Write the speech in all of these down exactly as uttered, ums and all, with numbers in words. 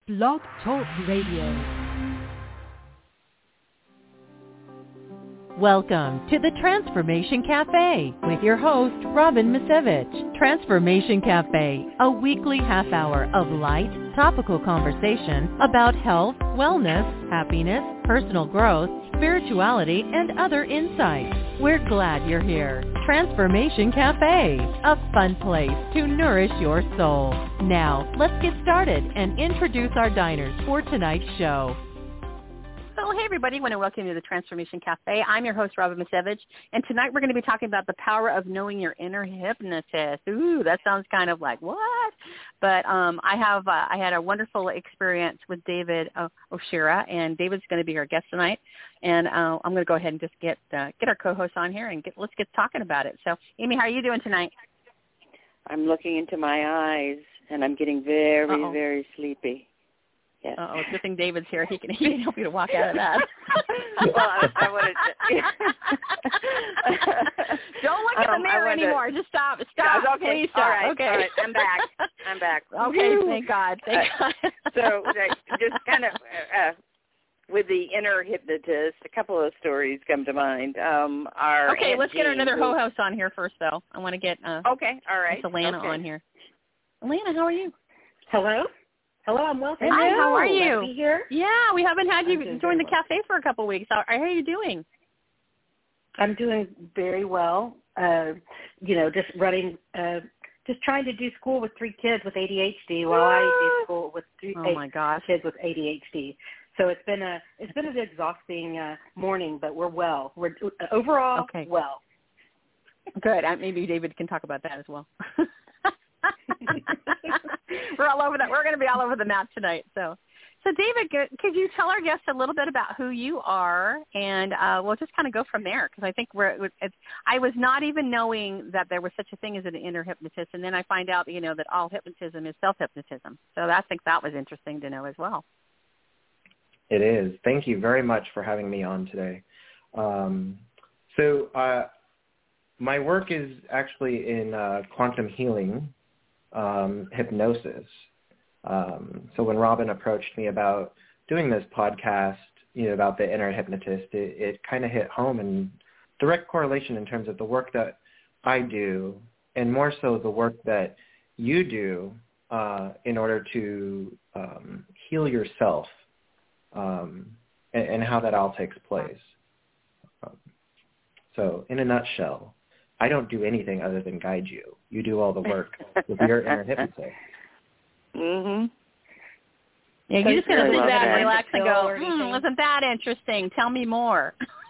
Blog Talk Radio. Welcome to the Transformation Cafe with your host, Robin Misevich. Transformation Cafe, a weekly half hour of light, topical conversation about health, wellness, happiness, personal growth, spirituality, and other insights. We're glad you're here. Transformation Cafe, a fun place to nourish your soul. Now, let's get started and introduce our diners for tonight's show. So, hey, everybody. I want to welcome you to the Transformation Cafe. I'm your host, Robin Misevich, and tonight we're going to be talking about the power of knowing your inner hypnotist. Ooh, that sounds kind of like, what? But um, I have uh, I had a wonderful experience with David uh, Oshira, and David's going to be our guest tonight. And uh, I'm going to go ahead and just get uh, get our co-host on here, and get, let's get talking about it. So, Amy, how are you doing tonight? I'm looking into my eyes, and I'm getting very, Uh-oh. very sleepy. Yes. Uh-oh, it's good thing David's here. He can, he can help you to walk out of that. well, I, I wanted to. Don't look at um, the mirror anymore. To, Just stop. Stop. Yeah, okay. Please stop. All right. Okay. All right. I'm back. I'm back. Okay. Thank God. Thank uh, God. so uh, just kind of uh, with the inner hypnotist, a couple of stories come to mind. Um, our okay, Aunt let's get Jean, another who, ho-host on here first, though. I want to get uh, okay. All right. Alana okay. on here. Alana, how are you? Hello. Hello, I'm well. Thank Hi, you. how are Glad you? to be here. Yeah, we haven't had you I'm join the doing well. cafe for a couple of weeks. How, how are you doing? I'm doing very well. Uh, you know, just running, uh, just trying to do school with three kids with A D H D while I do school with three Oh, eight my gosh. kids with A D H D. So it's been a it's been an exhausting uh, morning, but we're well. We're uh, overall Okay. well. Good. I, maybe David can talk about that as well. We're all over that. We're going to be all over the map tonight. So, so David, could you tell our guests a little bit about who you are, and uh, we'll just kind of go from there, because I think we're. It's, I was not even knowing that there was such a thing as an inner hypnotist, and then I find out, you know, that all hypnotism is self-hypnotism. So I think that was interesting to know as well. It is. Thank you very much for having me on today. Um, so uh, my work is actually in uh, quantum healing. Um, hypnosis. Um, so when Robin approached me about doing this podcast, you know, about the inner hypnotist, it, it kind of hit home and direct correlation in terms of the work that I do, and more so the work that you do uh, in order to um, heal yourself, um, and, and how that all takes place. Um, so in a nutshell, I don't do anything other than guide you. You do all the work with your inner hypnotist. Mhm. Yeah, you're just going to Very sit well back and said. relax and go, Or hmm, anything. wasn't that interesting? Tell me more.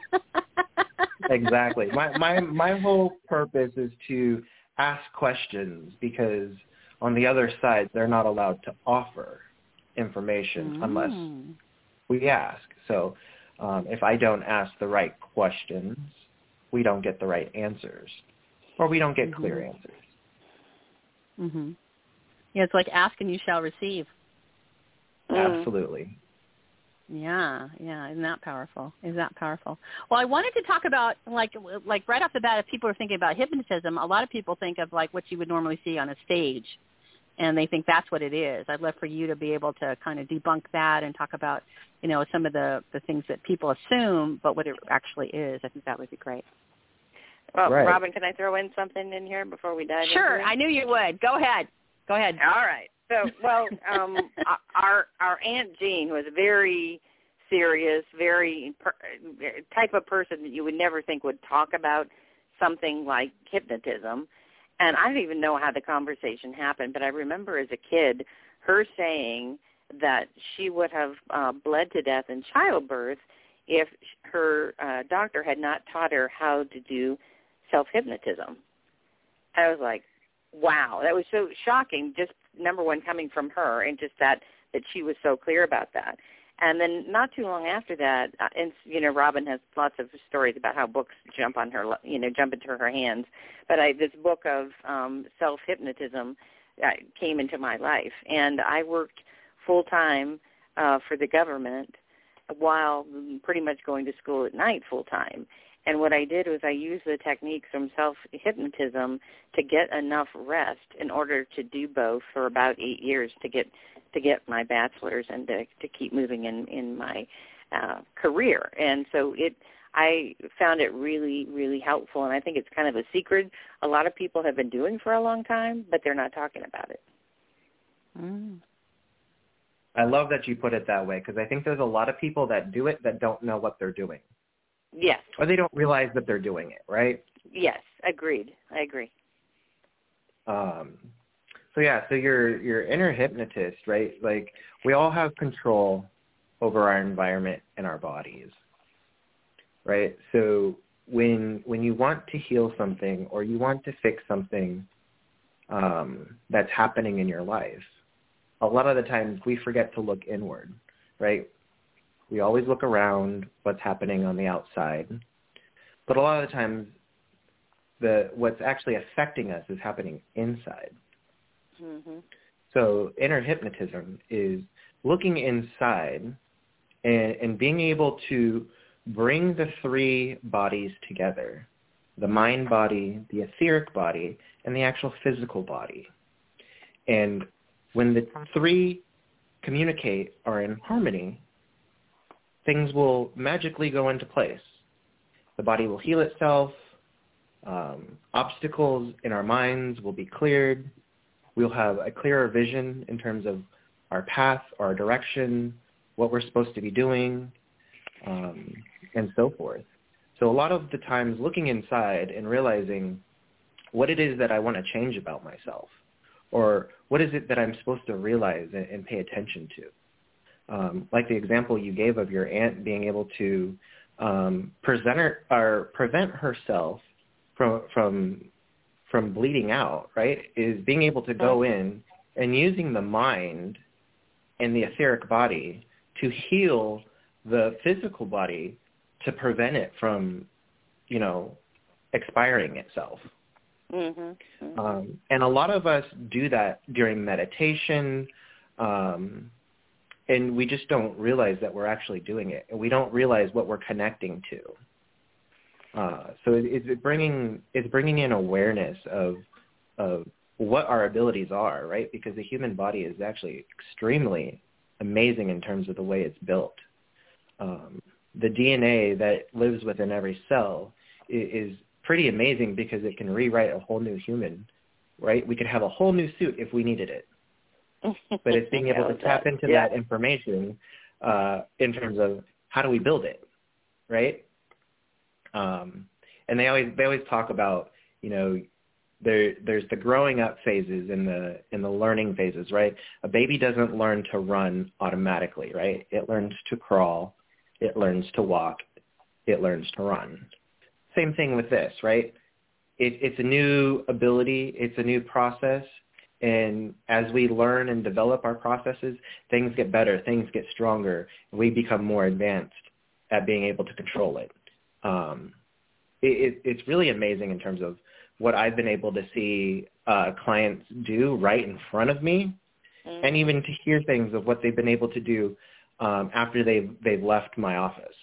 Exactly. My, my my whole purpose is to ask questions, because on the other side, they're not allowed to offer information Mm. unless we ask. So um, if I don't ask the right questions, we don't get the right answers, or we don't get Mm-hmm. clear answers. Mm-hmm. Yeah, it's like ask and you shall receive. Mm. Absolutely. Yeah, yeah, isn't that powerful? Is that powerful? Well, I wanted to talk about, like, like right off the bat, if people are thinking about hypnotism, a lot of people think of, like, what you would normally see on a stage, and they think that's what it is. I'd love for you to be able to kind of debunk that and talk about, you know, some of the, the things that people assume, but what it actually is. I think that would be great. Well, Right. Robin, can I throw in something in here before we dive Sure, into it? I knew you would. Go ahead. Go ahead. All right. So, well, um, our our Aunt Jean was very serious, very per, type of person that you would never think would talk about something like hypnotism. And I don't even know how the conversation happened, but I remember as a kid her saying that she would have uh, bled to death in childbirth if her uh, doctor had not taught her how to do self-hypnotism. I was like, wow, that was so shocking, just number one coming from her, and just that, that she was so clear about that. And then not too long after that, uh, and you know, Robin has lots of stories about how books jump on her, you know, jump into her hands. But I, this book of um, self-hypnotism uh, came into my life, and I worked full-time uh, for the government while pretty much going to school at night full-time. And what I did was I used the techniques from self-hypnotism to get enough rest in order to do both for about eight years to get to get my bachelor's and to, to keep moving in, in my uh, career. And so it, I found it really, really helpful, and I think it's kind of a secret a lot of people have been doing for a long time, but they're not talking about it. Mm. I love that you put it that way, because I think there's a lot of people that do it that don't know what they're doing. Yes. Or they don't realize that they're doing it, right? Yes, agreed. I agree. Um, so yeah, so your your inner hypnotist, right? Like, we all have control over our environment and our bodies, right? So when when you want to heal something or you want to fix something um, that's happening in your life, a lot of the times we forget to look inward, right? We always look around what's happening on the outside, but a lot of the times the what's actually affecting us is happening inside. Mm-hmm. So inner hypnotism is looking inside and, and being able to bring the three bodies together, the mind body, the etheric body, and the actual physical body. And when the three communicate or are in harmony, things will magically go into place. The body will heal itself. Um, obstacles in our minds will be cleared. We'll have a clearer vision in terms of our path, our direction, what we're supposed to be doing, um, and so forth. So a lot of the times looking inside and realizing what it is that I want to change about myself, or what is it that I'm supposed to realize and, and pay attention to. Um, like the example you gave of your aunt being able to um, present her, or prevent herself from from from bleeding out, right, is being able to go in and using the mind and the etheric body to heal the physical body to prevent it from, you know, expiring itself. Mm-hmm. Mm-hmm. Um, and a lot of us do that during meditation, um, and we just don't realize that we're actually doing it, and we don't realize what we're connecting to. Uh, so it, it's bringing it's bringing in awareness of of what our abilities are, right? Because the human body is actually extremely amazing in terms of the way it's built. Um, the D N A that lives within every cell is, is pretty amazing because it can rewrite a whole new human, right? We could have a whole new suit if we needed it. But it's being able to tap into yeah. that information uh, in terms of how do we build it, right? Um, and they always they always talk about, you know, there there's the growing up phases and the and the learning phases, right? A baby doesn't learn to run automatically, right? It learns to crawl, it learns to walk, it learns to run. Same thing with this, right? It, it's a new ability, it's a new process, and as we learn and develop our processes, things get better, things get stronger, and we become more advanced at being able to control it. Um, it, it's really amazing in terms of what I've been able to see uh, clients do right in front of me, mm-hmm. and even to hear things of what they've been able to do um, after they've, they've left my office.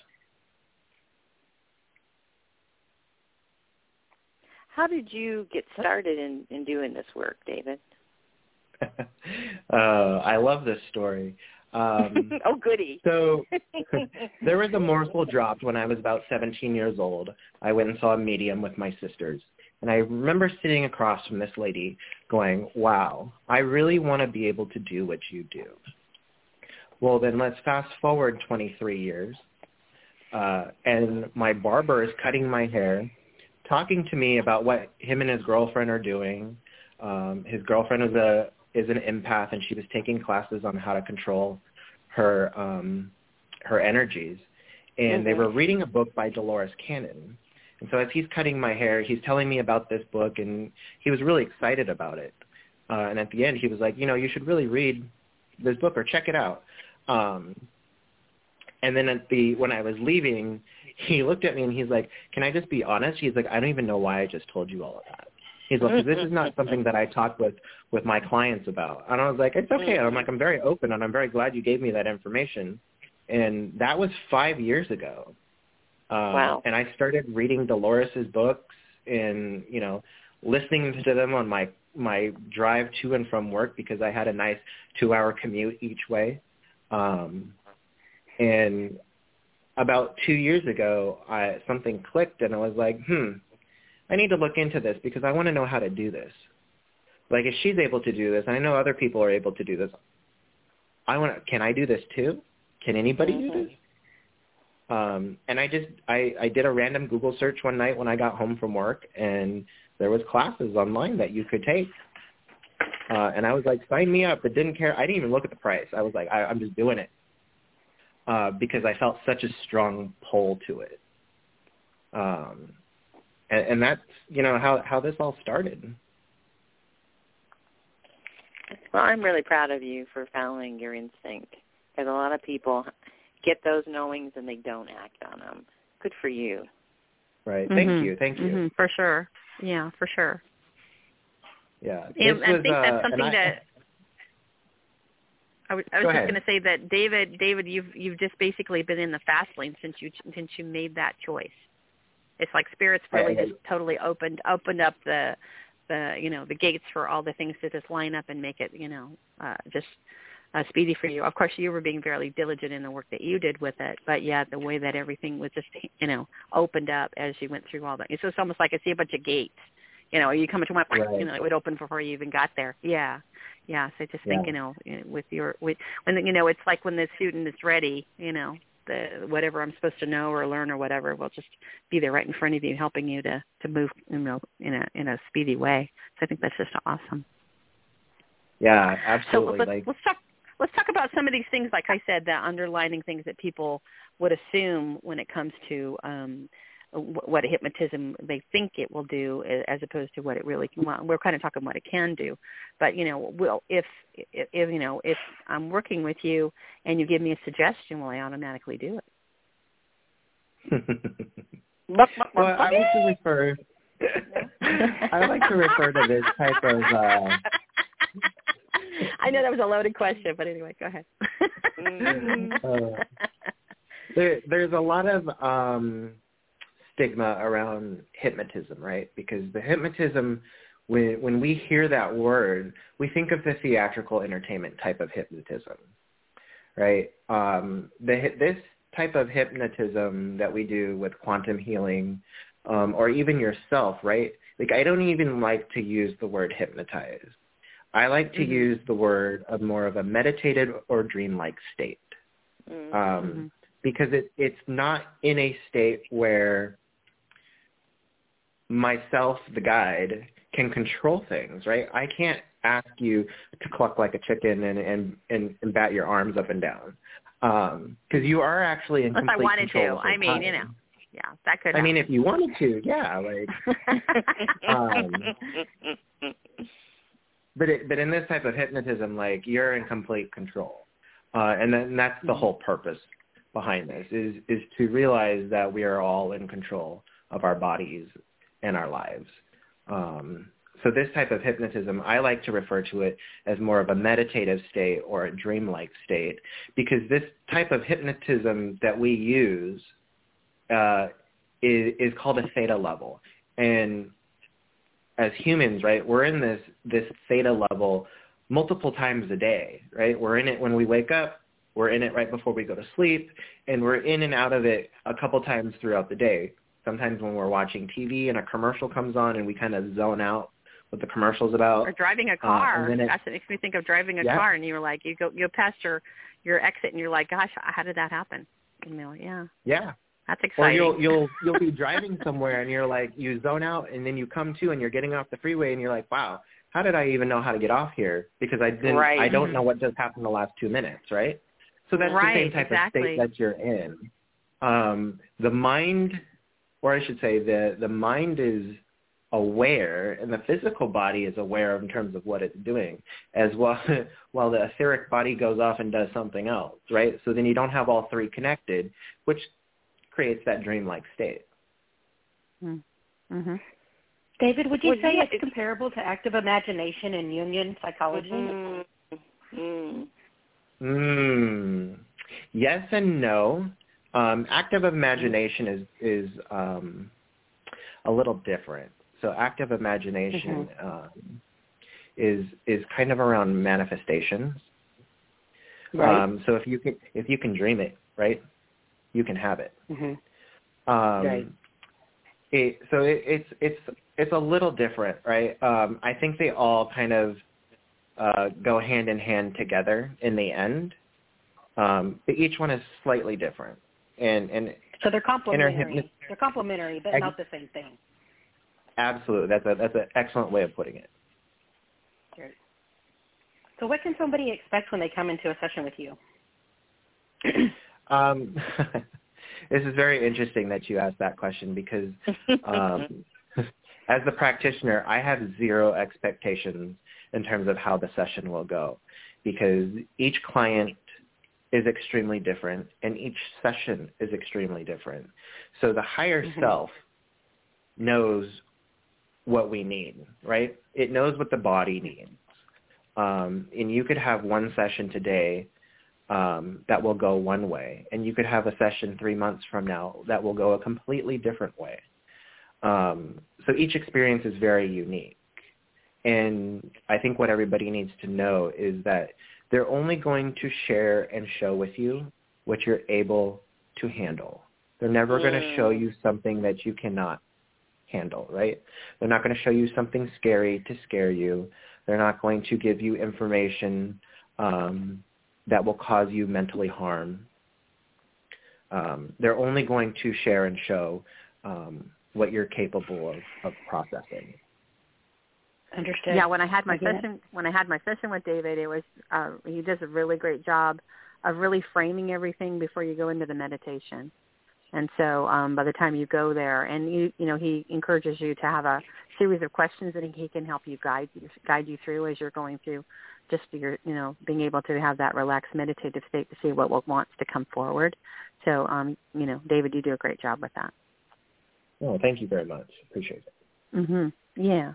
How did you get started in, in doing this work, David? uh, I love this story. Um, oh, goody. So there was a morsel dropped when I was about seventeen years old. I went and saw a medium with my sisters. And I remember sitting across from this lady going, wow, I really want to be able to do what you do. Well, then let's fast forward twenty-three years. Uh, and my barber is cutting my hair, talking to me about what him and his girlfriend are doing. Um, his girlfriend is a is an empath, and she was taking classes on how to control her um, her energies. And mm-hmm. they were reading a book by Dolores Cannon. And so as he's cutting my hair, he's telling me about this book, and he was really excited about it. Uh, and at the end, he was like, you know, you should really read this book or check it out. Um, and then at the when I was leaving, he looked at me and he's like, can I just be honest? He's like, I don't even know why I just told you all of that. He's like, this is not something that I talk with, with my clients about. And I was like, it's okay. I'm like, I'm very open, and I'm very glad you gave me that information. And that was five years ago. Um, wow. And I started reading Dolores's books and, you know, listening to them on my my drive to and from work because I had a nice two-hour commute each way. Um, and about two years ago, I, something clicked, and I was like, hmm, I need to look into this because I want to know how to do this. Like, if she's able to do this, and I know other people are able to do this, I want to, can I do this too? Can anybody mm-hmm. do this? Um, and I just, I, I did a random Google search one night when I got home from work, and there was classes online that you could take. Uh, and I was like, sign me up, but didn't care. I didn't even look at the price. I was like, I, I'm just doing it uh, because I felt such a strong pull to it. Um, and, and that's, you know, how, how this all started. Well, I'm really proud of you for following your instinct, because a lot of people get those knowings and they don't act on them. Good for you. Right. Mm-hmm. Thank you. Thank you. Mm-hmm. For sure. Yeah, for sure. Yeah. And I was, think that's uh, something I, that I was, I was Go just ahead. going to say that David, David, you've you've just basically been in the fast lane since you since you made that choice. It's like Spirit's really I, just totally opened opened up the the you know the gates for all the things to just line up and make it you know uh, just uh, speedy for you. Of course, you were being fairly diligent in the work that you did with it, but yeah, the way that everything was just you know opened up as you went through all that. So it's almost like I see a bunch of gates. You know, you come to one, Right. you know, it would open before you even got there. Yeah, yeah. So I just think, Yeah. you know, with your, with, when you know, it's like when the student is ready, you know, the whatever I'm supposed to know or learn or whatever will just be there right in front of you, helping you to to move, you know, in a in a speedy way. So I think that's just awesome. Yeah, So absolutely. let's, like, let's talk. Let's talk about some of these things, like I said, the underlining things that people would assume when it comes to um, what a hypnotism they think it will do, as opposed to what it really can. Well, we're kind of talking what it can do, but you know, well, if, if if you know, if I'm working with you and you give me a suggestion, will I automatically do it? well, I like to refer. I like to refer to this type of. Uh, I know that was a loaded question, but anyway, go ahead. uh, there, there's a lot of um, stigma around hypnotism, right? Because the hypnotism, when when we hear that word, we think of the theatrical entertainment type of hypnotism, right? Um, the this type of hypnotism that we do with quantum healing, um, or even yourself, right? Like, I don't even like to use the word hypnotize. I like to mm-hmm. use the word of more of a meditative or dreamlike state, mm-hmm. um, because it, it's not in a state where myself, the guide, can control things, right? I can't ask you to cluck like a chicken and, and, and, and bat your arms up and down, because um, you are actually in Unless complete I wanted control. to. I mean, time. you know, yeah, that could I happen. mean, if you wanted to, yeah, like. um, But it, but in this type of hypnotism, like, you're in complete control, uh, and then that's the whole purpose behind this is is to realize that we are all in control of our bodies and our lives. Um, so this type of hypnotism, I like to refer to it as more of a meditative state or a dreamlike state, because this type of hypnotism that we use uh, is, is called a theta level, and as humans, right, we're in this, this theta level multiple times a day, right? We're in it when we wake up, we're in it right before we go to sleep, and we're in and out of it a couple times throughout the day. Sometimes when we're watching T V and a commercial comes on and we kind of zone out what the commercial's about. Or driving a car. Uh, it, That's what makes me think of driving a yeah. car, and you were like, you go, you go past your, your exit, and you're like, gosh, how did that happen? And you're like, yeah. Yeah. That's exciting. Or you'll you'll you'll be driving somewhere and you're like, you zone out, and then you come to and you're getting off the freeway and you're like, wow, how did I even know how to get off here? Because I didn't right. I don't know what just happened the last two minutes, right? So that's right, the same type exactly. of state that you're in. Um, the mind, or I should say, the the mind is aware, and the physical body is aware in terms of what it's doing, as well, while the etheric body goes off and does something else, right? So then you don't have all three connected, which creates that dreamlike state. Mm-hmm. David, would you well, say yeah, it's, it's comparable to active imagination in Jungian psychology? Mm-hmm. Mm. Yes and no. Um, active imagination is is um, a little different. So active imagination, mm-hmm. um, is is kind of around manifestations. Right. Um, so if you can if you can dream it, right, you can have it. Mm-hmm. Um, right. It, so it, it's it's it's a little different, right? Um, I think they all kind of uh, go hand in hand together in the end. Um, but each one is slightly different, and and so they're complementary. Hypno- they're complementary, but Ex- not the same thing. Absolutely, that's a that's an excellent way of putting it. Great. So, what can somebody expect when they come into a session with you? um, this is very interesting that you asked that question because um, as the practitioner, I have zero expectations in terms of how the session will go because each client is extremely different and each session is extremely different. So the higher mm-hmm. self knows what we need, right? It knows what the body needs. Um, and you could have one session today um, that will go one way, and you could have a session three months from now that will go a completely different way. Um, so each experience is very unique. And I think what everybody needs to know is that they're only going to share and show with you what you're able to handle. They're never mm. going to show you something that you cannot handle, right? They're not going to show you something scary to scare you. They're not going to give you information um, that will cause you mentally harm. Um, they're only going to share and show um, what you're capable of, of processing. Understood. Yeah, when I had my Again. session, when I had my session with David, it was uh, he does a really great job of really framing everything before you go into the meditation. And so um, by the time you go there, and you you know he encourages you to have a series of questions that he can help you guide you guide you through as you're going through, just your you know being able to have that relaxed meditative state to see what wants to come forward. So um, you know, David, you do a great job with that. Oh, thank you very much. Appreciate it. Mhm. Yeah.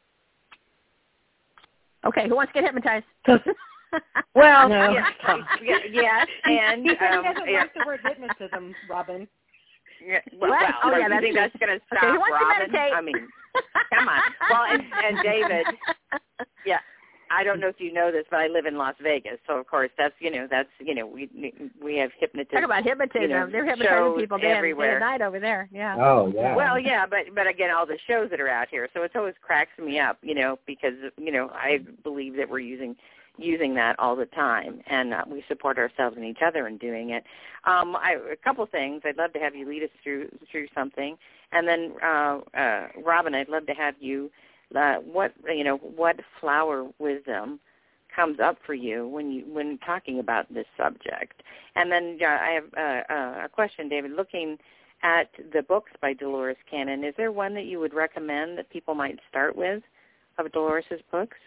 Okay, who wants to get hypnotized? Well, no. yes, yes, yes, and he said um, he doesn't yeah. like the word hypnotism, Robin. Yeah, well, what? well, Oh, do yeah, you that's think true. that's going to stop Okay, who wants Robin? to meditate? I mean, come on. Well, and, and David, yeah, I don't know if you know this, but I live in Las Vegas, so of course that's you know that's you know we we have hypnotists. Talk about hypnotism. You know, They're hypnotizing people day and, day everywhere. and night over there. Yeah. Oh yeah. Well, yeah, but but again, all the shows that are out here, so it always cracks me up, you know, because you know I believe that we're using. using that all the time, and uh, we support ourselves and each other in doing it. Um, I, a couple things. I'd love to have you lead us through through something, and then uh, uh, Robin, I'd love to have you. Uh, what you know, what flower wisdom comes up for you when you when talking about this subject? And then uh, I have uh, uh, a question, David. Looking at the books by Dolores Cannon, is there one that you would recommend that people might start with of Dolores's books?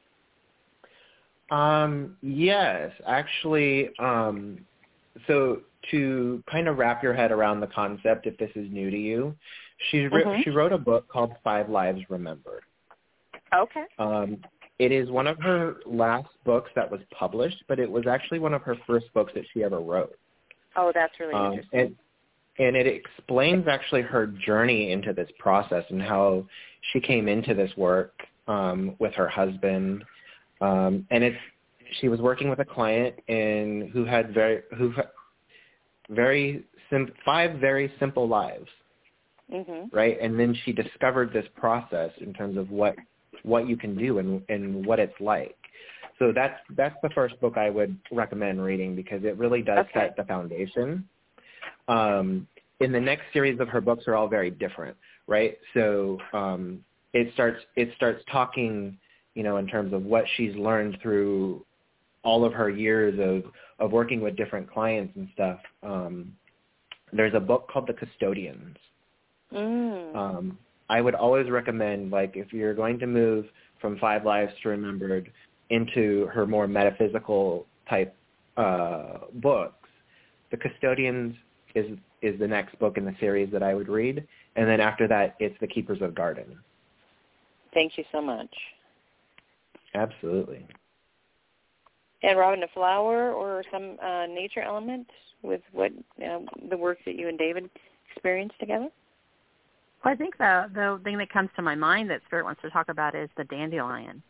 Um, yes, actually, um, so to kind of wrap your head around the concept, if this is new to you, she, re- Mm-hmm. she wrote a book called Five Lives Remembered. Okay. Um, it is one of her last books that was published, but it was actually one of her first books that she ever wrote. Oh, that's really Um, interesting. and, and it explains actually her journey into this process and how she came into this work um, with her husband. Um, and it's she was working with a client and who had very who very sim- five very simple lives, Mm-hmm. right? And then she discovered this process in terms of what what you can do and and what it's like. So that's that's the first book I would recommend reading because it really does Okay. set the foundation. Um, in the next series of her books are all very different, right? So um, it starts it starts talking. You know, in terms of what she's learned through all of her years of, of working with different clients and stuff. Um, there's a book called The Custodians. Mm. Um, I would always recommend, like, if you're going to move from Five Lives to Remembered into her more metaphysical type uh, books, The Custodians is is the next book in the series that I would read. And then after that, it's The Keepers of Garden. Thank you so much. Absolutely. And Robin, a flower or some uh, nature element with what uh, the work that you and David experienced together? Well, I think the the thing that comes to my mind that Spirit wants to talk about is the dandelion.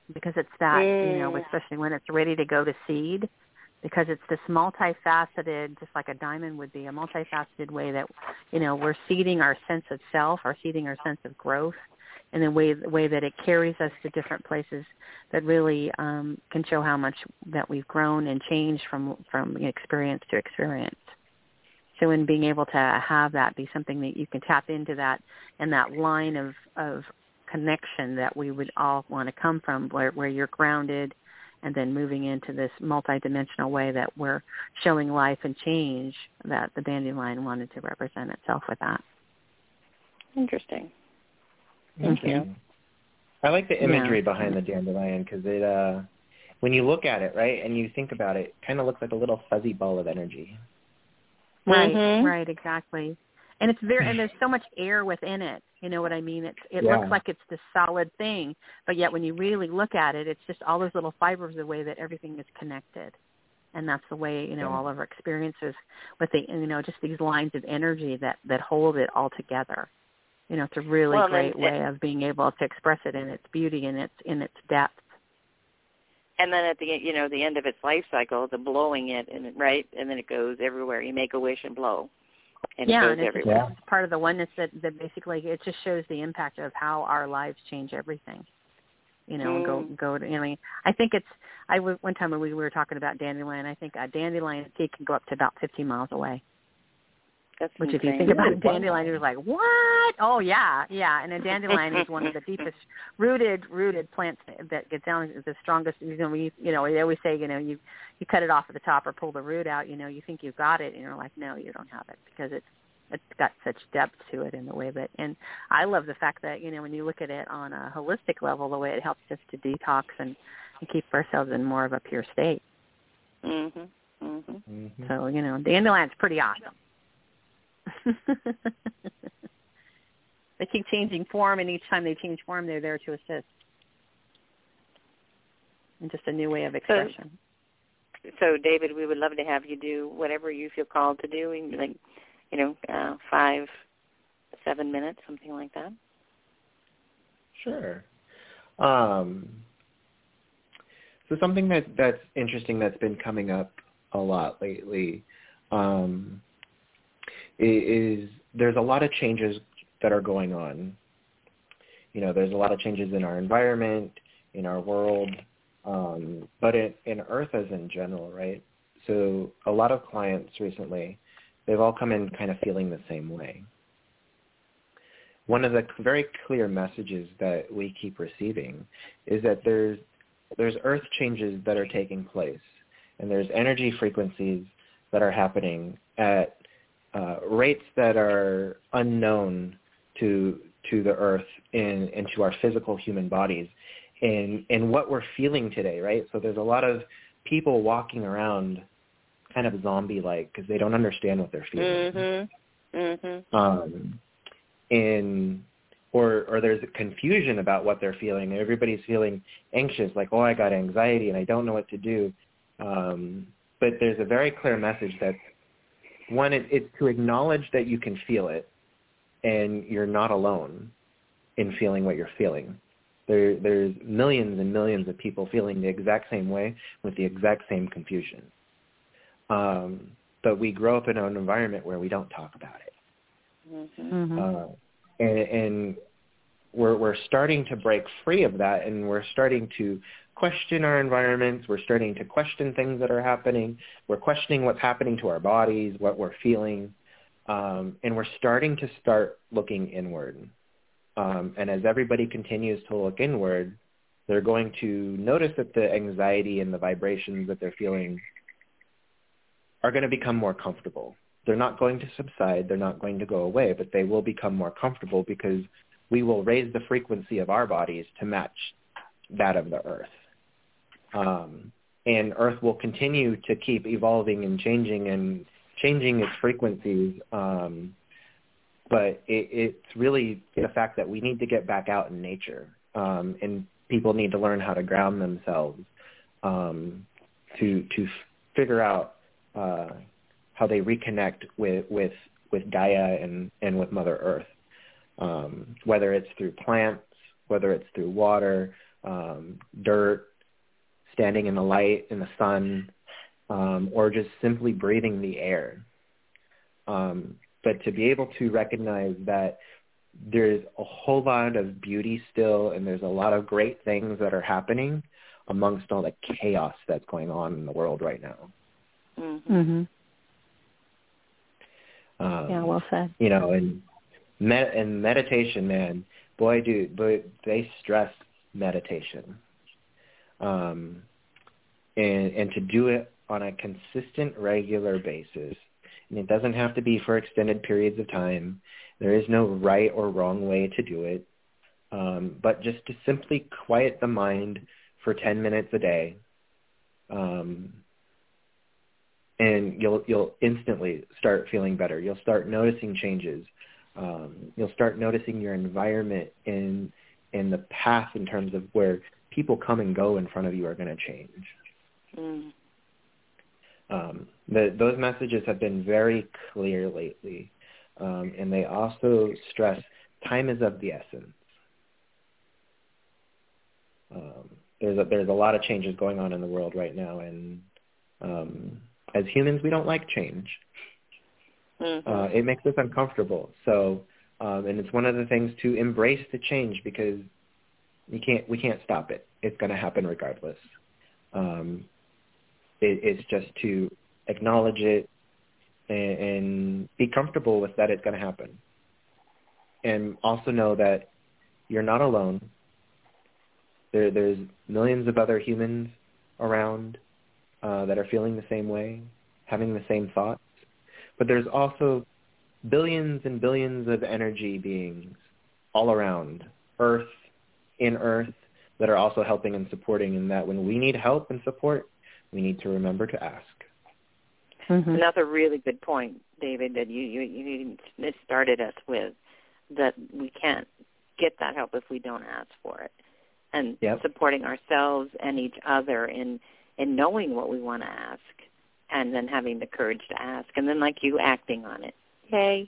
because it's that, mm. you know, especially when it's ready to go to seed, because it's this multifaceted, just like a diamond would be, a multifaceted way that, you know, we're seeding our sense of self, or seeding our sense of growth, in a way, the way that it carries us to different places that really um, can show how much that we've grown and changed from, from experience to experience. So in being able to have that be something that you can tap into that, and that line of, of connection that we would all want to come from, where, where you're grounded, and then moving into this multidimensional way that we're showing life and change, that the dandelion wanted to represent itself with that. Interesting. Thank mm-hmm. you. I like the imagery yeah. behind the dandelion, because it, uh, when you look at it, right, and you think about it, it kind of looks like a little fuzzy ball of energy. Right, mm-hmm. right, exactly. And it's very, and there's so much air within it. You know what I mean? It's, it yeah. looks like it's this solid thing, but yet when you really look at it, it's just all those little fibers, the way that everything is connected. And that's the way, you know, yeah. all of our experiences with the, you know, just these lines of energy that, that hold it all together. You know, it's a really well, great then, way of being able to express it in its beauty and its, in its depth. And then at the, you know, the end of its life cycle, the blowing it, and it, right, and then it goes everywhere. You make a wish and blow, and yeah, it goes and it's everywhere. Just, it's part of the oneness that, that basically it just shows the impact of how our lives change everything. You know, mm. and go go to. I mean, I think it's. I one time when we were talking about dandelion, I think a dandelion seed can go up to about fifteen miles away. That's Which, insane. if you think about a dandelion, you're like, what? Oh, yeah, yeah. And a dandelion is one of the deepest rooted rooted plants that gets down. Is the strongest. You know, we, you know, they always say, you know, you you cut it off at the top or pull the root out. You know, you think you've got it, and you're like, no, you don't have it, because it's it's got such depth to it in the way that. And I love the fact that, you know, when you look at it on a holistic level, the way it helps us to detox and, and keep ourselves in more of a pure state. Mhm. Mhm. Mm-hmm. So, you know, dandelion's pretty awesome. They keep changing form, and each time they change form, they're there to assist. And just a new way of expression. So, so, David, we would love to have you do whatever you feel called to do, in like, you know, uh, five, seven minutes, something like that. Sure. Um, so something that that's interesting that's been coming up a lot lately. Um, is there's a lot of changes that are going on. You know, there's a lot of changes in our environment, in our world, um, but in, in Earth as in general, right? So a lot of clients recently, they've all come in kind of feeling the same way. One of the very clear messages that we keep receiving is that there's there's Earth changes that are taking place, and there's energy frequencies that are happening at Uh, rates that are unknown to to the Earth and, and to our physical human bodies, and and what we're feeling today, right? So there's a lot of people walking around kind of zombie-like because they don't understand what they're feeling. Mm-hmm. Mm-hmm. Um, and or or there's confusion about what they're feeling. Everybody's feeling anxious, like, oh, I got anxiety and I don't know what to do. Um, but there's a very clear message that One, it, it's to acknowledge that you can feel it, and you're not alone in feeling what you're feeling. There, there's millions and millions of people feeling the exact same way with the exact same confusion. Um, but we grow up in an environment where we don't talk about it. Mm-hmm. Uh, and, and we're, we're starting to break free of that, and we're starting to question our environments. We're starting to question things that are happening. We're questioning what's happening to our bodies, what we're feeling, um, and we're starting to start looking inward. Um, and as everybody continues to look inward, they're going to notice that the anxiety and the vibrations that they're feeling are going to become more comfortable. They're not going to subside. They're not going to go away, but they will become more comfortable because we will raise the frequency of our bodies to match that of the Earth. Um, and Earth will continue to keep evolving and changing and changing its frequencies. Um, but it, it's really the fact that we need to get back out in nature, um, and people need to learn how to ground themselves um, to to figure out uh, how they reconnect with with with Gaia and, and with Mother Earth, um, whether it's through plants, whether it's through water, um, dirt, standing in the light, in the sun, um, or just simply breathing the air. Um, but to be able to recognize that there's a whole lot of beauty still, and there's a lot of great things that are happening amongst all the chaos that's going on in the world right now. Mm-hmm. Mm-hmm. Um, yeah, well said. You know, and med- and meditation, man, boy, do boy, they stress meditation, um, and and to do it on a consistent, regular basis. And it doesn't have to be for extended periods of time. There is no right or wrong way to do it, um, but just to simply quiet the mind for ten minutes a day, um, and you'll you'll instantly start feeling better. You'll start noticing changes. Um, you'll start noticing your environment and and the path in terms of where people come and go in front of you are going to change. Mm. Um, the, those messages have been very clear lately, um, and they also stress time is of the essence. Um, there's a, there's a lot of changes going on in the world right now, and um, as humans, we don't like change. Mm-hmm. Uh, it makes us uncomfortable. So, um, and it's one of the things to embrace the change, because you can't we can't stop it. It's going to happen regardless. Um, it, it's just to acknowledge it and, and be comfortable with that it's going to happen, and also know that you're not alone. There, there's millions of other humans around uh, that are feeling the same way, having the same thoughts. But there's also billions and billions of energy beings all around Earth, in Earth, that are also helping and supporting, and that when we need help and support, we need to remember to ask. Mm-hmm. Another really good point, David, that you, you, you started us with, that we can't get that help if we don't ask for it. And yep. supporting ourselves and each other in, in knowing what we want to ask, and then having the courage to ask, and then, like you, acting on it. Yay.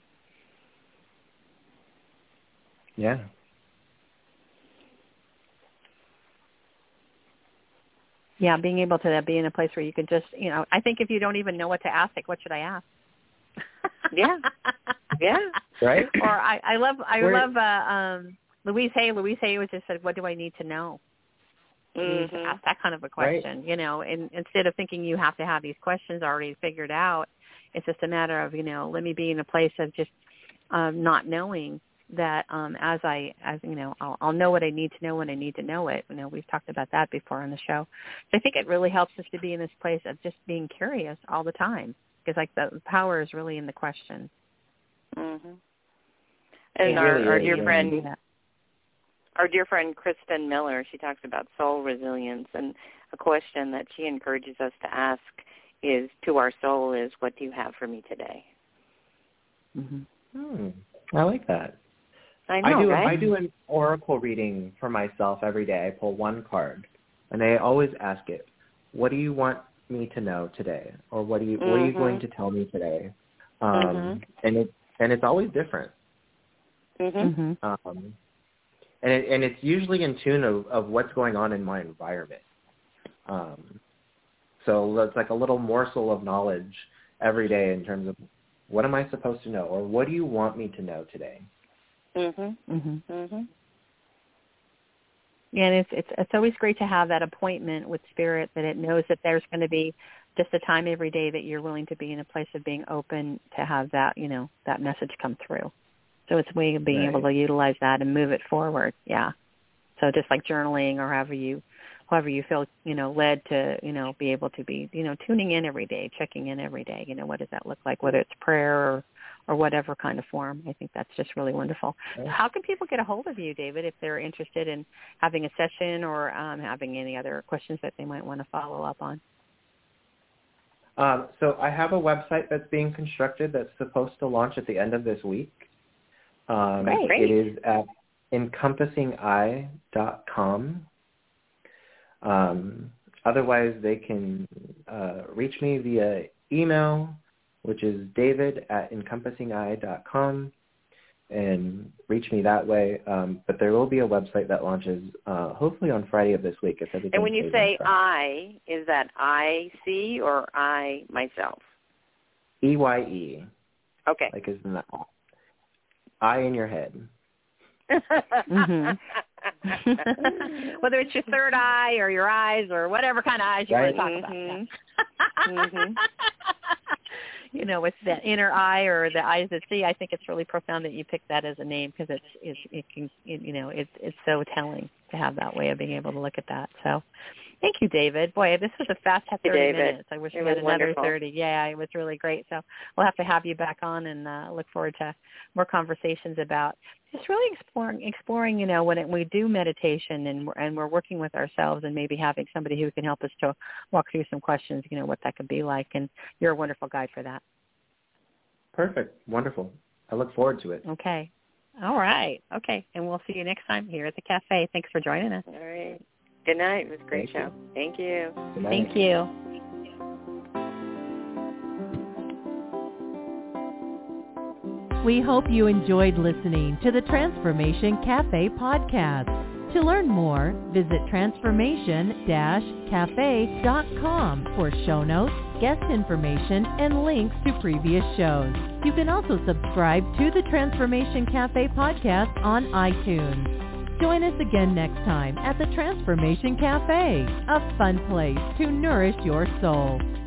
Yeah. Yeah, being able to be in a place where you can just, you know, I think if you don't even know what to ask, like, what should I ask? Yeah. Yeah. Right? Or I, I love, I Where, love uh, um, Louise Hay. Louise Hay was just said, what do I need to know? Mm-hmm. You ask that kind of a question, right. you know, and instead of thinking you have to have these questions already figured out, it's just a matter of, you know, let me be in a place of just um, not knowing that um, as I, as you know, I'll, I'll know what I need to know when I need to know it. You know, we've talked about that before on the show. So I think it really helps us to be in this place of just being curious all the time, because like the power is really in the question. Mm-hmm. And yeah, our, really our dear friend, our dear friend Kristen Miller, she talks about soul resilience, and a question that she encourages us to ask is to our soul is, what do you have for me today? Mm-hmm. Hmm. I like that. I know, I do, right? I do an oracle reading for myself every day. I pull one card, and I always ask it, what do you want me to know today? Or what, do you, mm-hmm. what are you going to tell me today? Um, mm-hmm. And, it, and it's always different. Mm-hmm. Um, and, it, and it's usually in tune of, of what's going on in my environment. Um, so it's like a little morsel of knowledge every day in terms of, what am I supposed to know, or what do you want me to know today? Mhm. Mhm. Mhm. Yeah, and it's it's it's always great to have that appointment with Spirit, that it knows that there's going to be just a time every day that you're willing to be in a place of being open to have that, you know, that message come through. So it's a way of being right. able to utilize that and move it forward. Yeah. So just like journaling, or however you however you feel, you know, led to, you know, be able to be, you know, tuning in every day, checking in every day. You know, what does that look like, whether it's prayer or, or whatever kind of form. I think that's just really wonderful. Right. How can people get a hold of you, David, if they're interested in having a session or um, having any other questions that they might want to follow up on? Um, so I have a website that's being constructed that's supposed to launch at the end of this week. Um, Great. It is at encompassing eye dot com. Um, otherwise, they can uh, reach me via email, which is david at encompassing eye dot com. and reach me that way. Um, but there will be a website that launches uh, hopefully on Friday of this week. If everything and when you stays say on track. I, is that I see or I myself? E Y E. Okay. Like is that I in your head. mm-hmm. Whether it's your third eye or your eyes or whatever kind of eyes you Right. want to talk Mm-hmm. about. mm-hmm. You know, with the inner eye or the eyes that see, I think it's really profound that you picked that as a name because it's, it's it can it, you know it's it's so telling to have that way of being able to look at that. So, thank you, David. Boy, this was a fast thirty David. minutes. I wish It we had was another wonderful. thirty. Yeah, it was really great. So we'll have to have you back on and uh, look forward to more conversations about just really exploring, exploring. You know, when it, we do meditation and we're, and we're working with ourselves and maybe having somebody who can help us to walk through some questions. You know, what that could be like, and you're a wonderful guide for that. Perfect. Wonderful. I look forward to it. Okay. All right. Okay. And we'll see you next time here at the cafe. Thanks for joining us. All right. Good night. It was a great Thank show. Thank you. Good night. Thank you. We hope you enjoyed listening to the Transformation Cafe podcast. To learn more, visit transformation dash cafe dot com for show notes, guest information, and links to previous shows. You can also subscribe to the Transformation Cafe podcast on iTunes. Join us again next time at the Transformation Cafe, a fun place to nourish your soul.